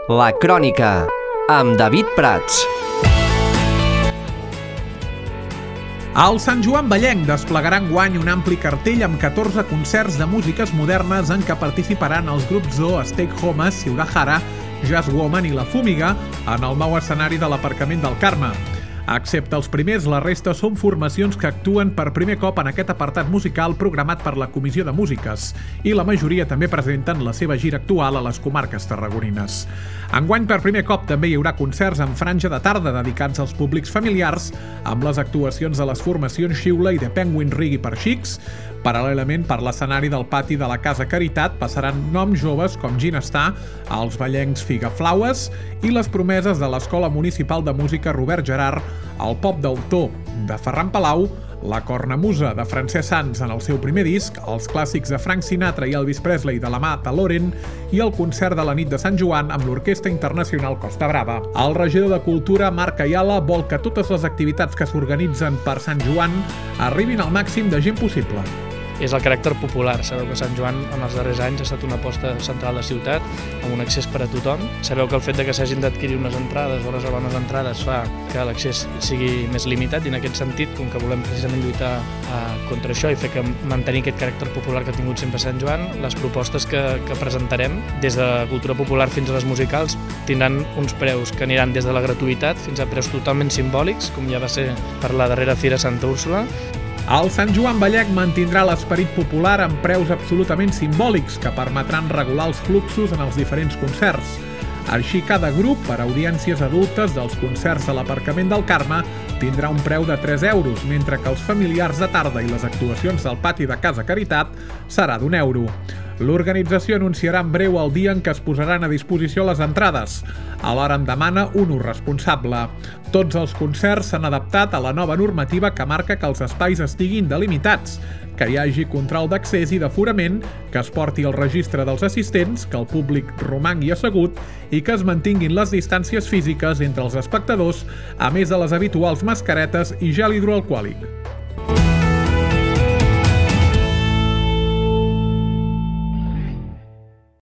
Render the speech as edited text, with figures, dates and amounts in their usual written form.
La Crònica, amb David Prats. El Sant Joan Vallenc desplegarà enguany un ampli cartell amb 14 concerts de músiques modernes en què participaran els grups Zoo, Stake Home, Siurahara, Jazz Woman i La Fúmiga en el nou escenari de l'aparcament del Carme. Excepte els primers, la resta són formacions que actuen per primer cop en aquest apartat musical programat per la Comissió de Músiques i la majoria també presenten la seva gira actual a les comarques tarragonines. Enguany, per primer cop, també hi haurà concerts en franja de tarda dedicats als públics familiars amb les actuacions de les formacions Xiula i The Penguin Reggae per xics. Paral·lelament, per l'escenari del pati de la Casa Caritat passaran noms joves com Ginestar, els vallencs Figaflaues i les promeses de l'Escola Municipal de Música Robert Gerard, el pop d'autor de Ferran Palau, la cornamusa de Francesc Sans en el seu primer disc, els clàssics de Frank Sinatra i Elvis Presley de la mà de Loren i el concert de la nit de Sant Joan amb l'Orquestra Internacional Costa Brava. El regidor de Cultura, Marc Ayala, vol que totes les activitats que s'organitzen per Sant Joan arribin al màxim de gent possible. És el caràcter popular. Sabeu que Sant Joan en els darrers anys ha estat una aposta central de ciutat amb un accés per a tothom. Sabeu que el fet de que s'hagin d'adquirir unes entrades o reservar unes entrades fa que l'accés sigui més limitat i en aquest sentit, com que volem precisament lluitar contra això i fer que mantenir aquest caràcter popular que ha tingut sempre Sant Joan, les propostes que presentarem des de la cultura popular fins a les musicals tindran uns preus que aniran des de la gratuïtat fins a preus totalment simbòlics, com ja va ser per la darrera Fira Santa Úrsula. El Sant Joan Vallenc mantindrà l'esperit popular amb preus absolutament simbòlics que permetran regular els fluxos en els diferents concerts. Així, cada grup, per a audiències adultes dels concerts de l'aparcament del Carme, tindrà un preu de 3 euros, mentre que els familiars de tarda i les actuacions del pati de Casa Caritat serà d'1 euro. L'organització anunciarà en breu el dia en què es posaran a disposició les entrades. Alhora en demana un ús responsable. Tots els concerts s'han adaptat a la nova normativa que marca que els espais estiguin delimitats, que hi hagi control d'accés i d'aforament, que es porti el registre dels assistents, que el públic romangui assegut i que es mantinguin les distàncies físiques entre els espectadors, a més de les habituals mascaretes i gel hidroalcohòlic.